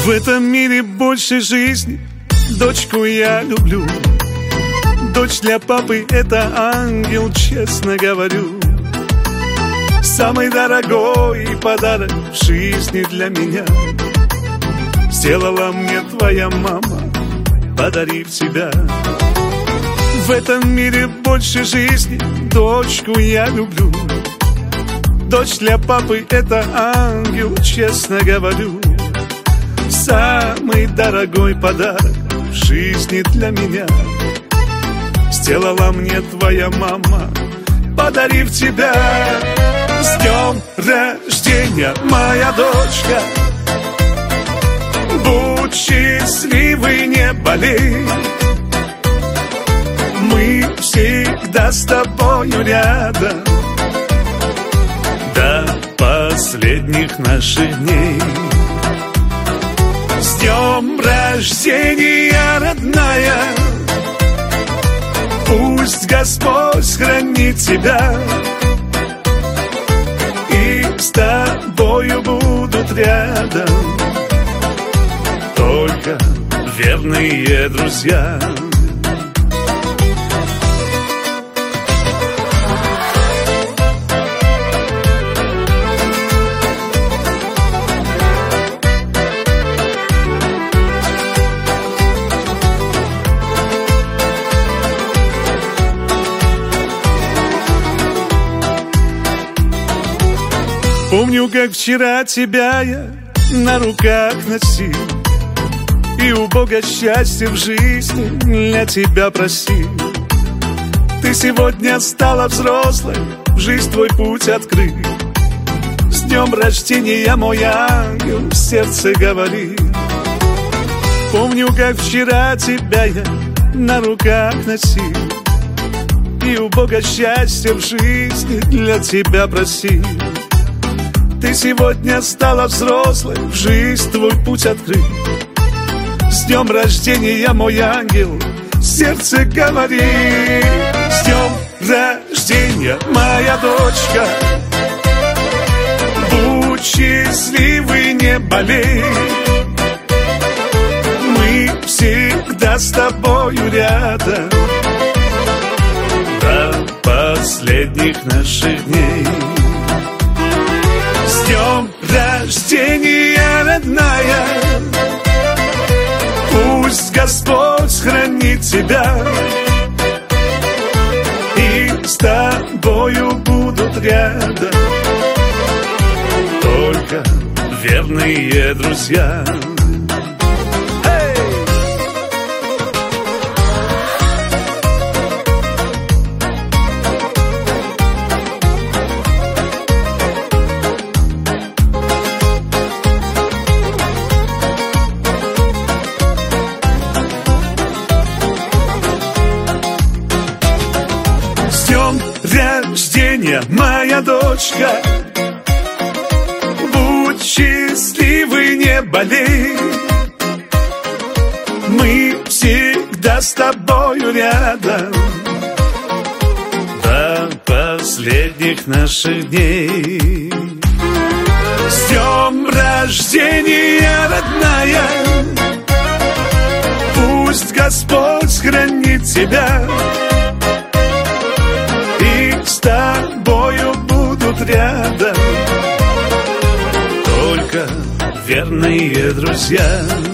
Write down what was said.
В этом мире больше жизни, дочку я люблю. Дочь для папы — это ангел, честно говорю. Самый дорогой подарок в жизни для меня сделала мне твоя мама, подарив тебя. В этом мире больше жизни, дочку я люблю. Дочь для папы — это ангел, честно говорю. Самый дорогой подарок в жизни для меня сделала мне твоя мама, подарив тебя. С днем рождения, моя дочка! Будь счастливой, не болей. Мы всегда с тобою рядом до последних наших дней. С днем рождения, родная! Пусть Господь хранит тебя, и с тобою будут рядом только верные друзья. Помню, как вчера тебя я на руках носил, и у Бога счастья в жизни для тебя просил. Ты сегодня стала взрослой, в жизнь твой путь открыл. С днем рождения, мой ангел, в сердце говорил. Помню, как вчера тебя я на руках носил, и у Бога счастья в жизни для тебя просил. Ты сегодня стала взрослой, в жизнь твой путь открыл. С днем рождения, мой ангел, сердце говорит. С днем рождения, моя дочка! Будь счастливой, не болей. Мы всегда с тобою рядом до последних наших дней. С днем рождения, родная! Пусть Господь хранит тебя, и с тобою будут рядом только верные друзья. Рождения, моя дочка! Будь счастливой, не болей. Мы всегда с тобою рядом до последних наших дней. С днем рождения, родная! Пусть Господь хранит тебя, с тобою будут рядом только верные друзья.